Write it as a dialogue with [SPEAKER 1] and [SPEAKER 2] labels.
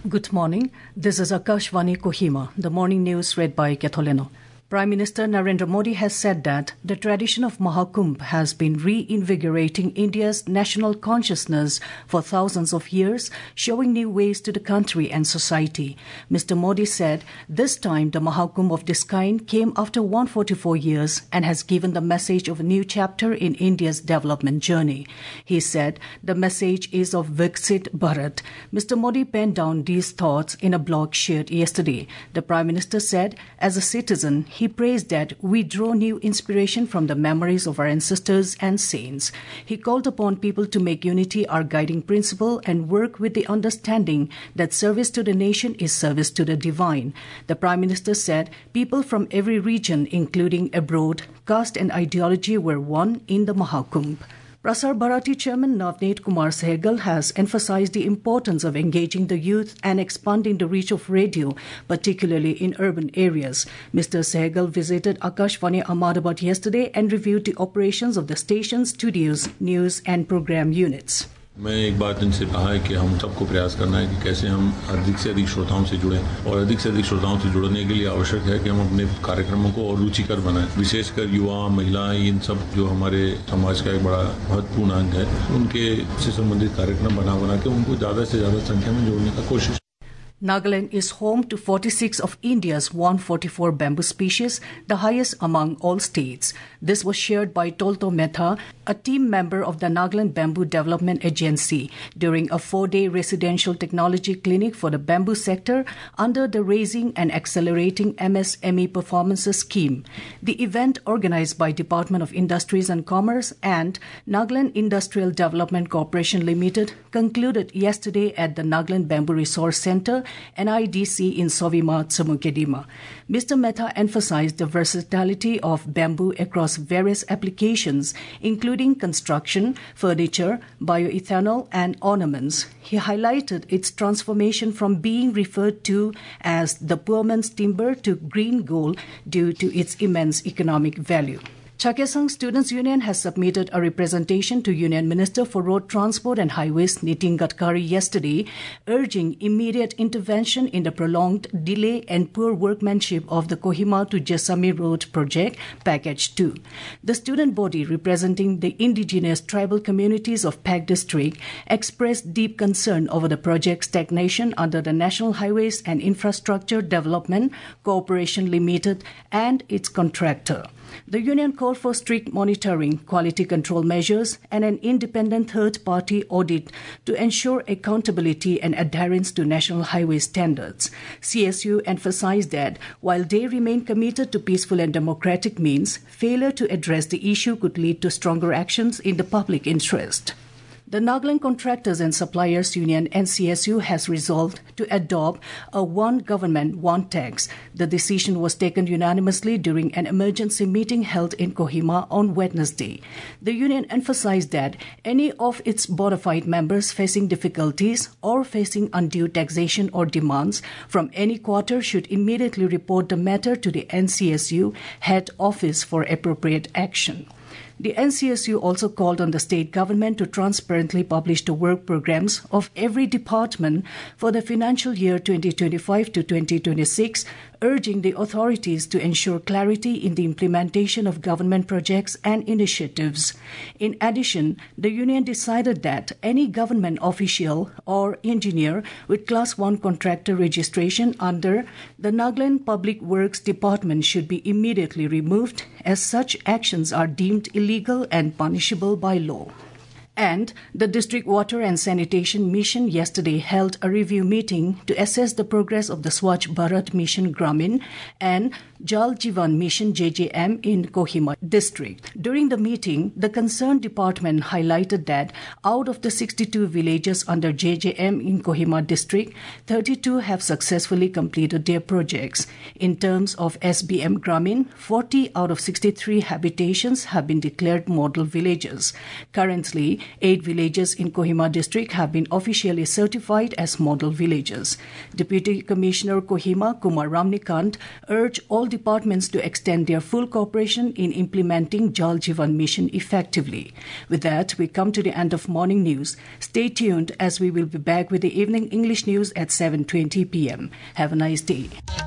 [SPEAKER 1] Good morning. This is Akashvani Kohima, the morning news read by Ketoleno. Prime Minister Narendra Modi has said that the tradition of Mahakumbh has been reinvigorating India's national consciousness for thousands of years, showing new ways to the country and society. Mr. Modi said this time the Mahakumbh of this kind came after 144 years and has given the message of a new chapter in India's development journey. He said the message is of Viksit Bharat. Mr. Modi penned down these thoughts in a blog shared yesterday. The Prime Minister said, as a citizen, he praised that we draw new inspiration from the memories of our ancestors and saints. He called upon people to make unity our guiding principle and work with the understanding that service to the nation is service to the divine. The Prime Minister said people from every region, including abroad, caste and ideology were one in the Mahakumbh. Prasar Bharati Chairman Navneet Kumar Sehgal has emphasized the importance of engaging the youth and expanding the reach of radio, particularly in urban areas. Mr. Sehgal visited Akashvani Ahmedabad yesterday and reviewed the operations of the station's studios, news and program units.
[SPEAKER 2] मैं एक बात इनसे कहा है कि हम सबको प्रयास करना है कि कैसे हम अधिक से अधिक श्रोताओं से जुड़ें और अधिक से अधिक श्रोताओं से जुड़ने के लिए आवश्यक है कि हम अपने कार्यक्रमों को और रुचिकर बनाएं, विशेषकर युवा महिलाएं इन सब जो हमारे समाज का एक बड़ा महत्वपूर्ण अंग है उनके से संबंधित कार्यक्रम बना के उनको ज़्यादा से ज़्यादा संख्या में जोड़ने का कोशिश।
[SPEAKER 1] Nagaland is home to 46 of India's 144 bamboo species, the highest among all states. This was shared by Tolto Mehta, a team member of the Nagaland Bamboo Development Agency, during a 4-day residential technology clinic for the bamboo sector under the Raising and Accelerating MSME Performances Scheme. The event, organized by Department of Industries and Commerce and Nagaland Industrial Development Corporation Limited, concluded yesterday at the Nagaland Bamboo Resource Center, NIDC in Sovima, Tsamukedima. Mr. Mehta emphasized the versatility of bamboo across various applications, including construction, furniture, bioethanol, and ornaments. He highlighted its transformation from being referred to as the poor man's timber to green gold due to its immense economic value. Chakesang Students' Union has submitted a representation to Union Minister for Road Transport and Highways Nitin Gadkari yesterday, urging immediate intervention in the prolonged delay and poor workmanship of the Kohima to Jesami Road project, Package 2. The student body representing the indigenous tribal communities of Pak District expressed deep concern over the project's stagnation under the National Highways and Infrastructure Development Corporation Limited and its contractor. The union called for strict monitoring, quality control measures, and an independent third-party audit to ensure accountability and adherence to national highway standards. CSU emphasized that while they remain committed to peaceful and democratic means, failure to address the issue could lead to stronger actions in the public interest. The Nagaland Contractors and Suppliers Union NCSU has resolved to adopt a one government, one tax. The decision was taken unanimously during an emergency meeting held in Kohima on Wednesday. The union emphasized that any of its bona fide members facing difficulties or facing undue taxation or demands from any quarter should immediately report the matter to the NCSU head office for appropriate action. The NCSU also called on the state government to transparently publish the work programs of every department for the financial year 2025 to 2026, urging the authorities to ensure clarity in the implementation of government projects and initiatives. In addition, the union decided that any government official or engineer with Class 1 contractor registration under the Nagaland Public Works Department should be immediately removed, as such actions are deemed illegal and punishable by law. And the District Water and Sanitation Mission yesterday held a review meeting to assess the progress of the Swachh Bharat Mission Gramin and Jal Jeevan Mission JJM in Kohima district. During the meeting, the concerned department highlighted that out of the 62 villages under JJM in Kohima district, 32 have successfully completed their projects. In terms of SBM Gramin, 40 out of 63 habitations have been declared model villages. Currently, 8 villages in Kohima district have been officially certified as model villages. Deputy Commissioner Kohima, Kumar Ramnikant, urged all departments to extend their full cooperation in implementing Jal Jeevan Mission effectively. With that, we come to the end of morning news. Stay tuned as we will be back with the evening English news at 7:20 p.m. Have a nice day.